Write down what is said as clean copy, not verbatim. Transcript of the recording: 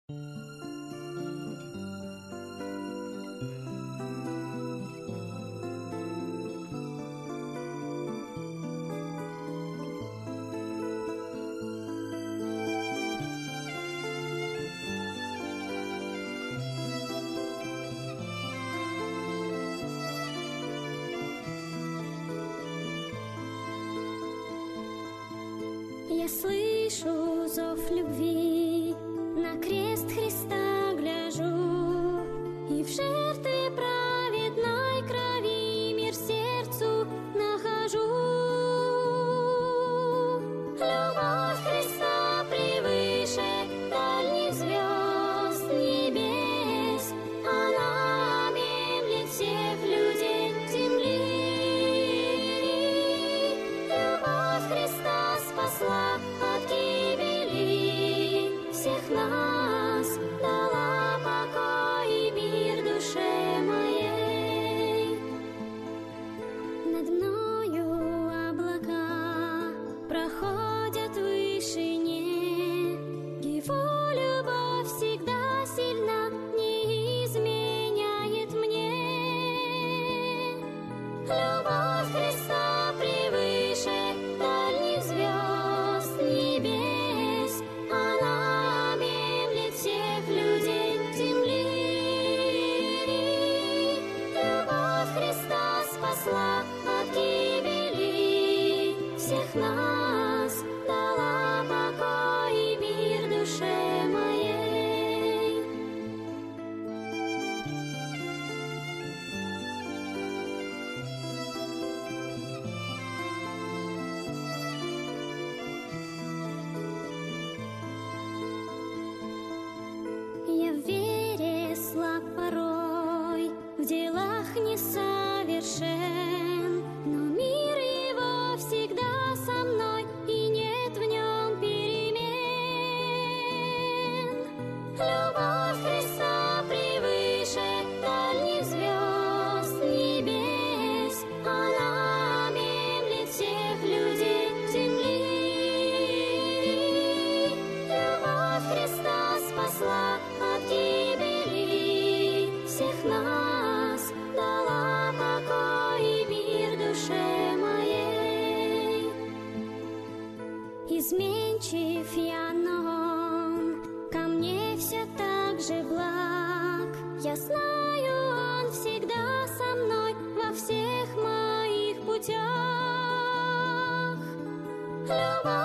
Я слышу зов любви, на крест Христа гляжу, и в жертве праведной крови мир сердцу нахожу. Любовь Христа превыше дальних звезд небес, она объемлет всех людей земли. Любовь Христа спасла от гибели всех нас, дала покой и мир душе моей. Над мною облака проходят в вышине, Его любовь всегда сильна, не изменяет мне. Любовь Христа превыше дальних звезд небес, она объемлет всех людей земли. Любовь Христа спасла от гибели всех нас, дала покой и мир душе моей. Я в вере слаб порой, в делах не совершен, но мир Его всегда со мной, и нет в нем перемен. Любовь Христа превыше дальних звезд небес, она объемлет всех людей земли. Любовь Христа спасла от гибели всех нас, дала покой и мир душе моей. Изменчив я, но Он ко мне все так же благ. Я знаю, Он всегда со мной во всех моих путях. Любовь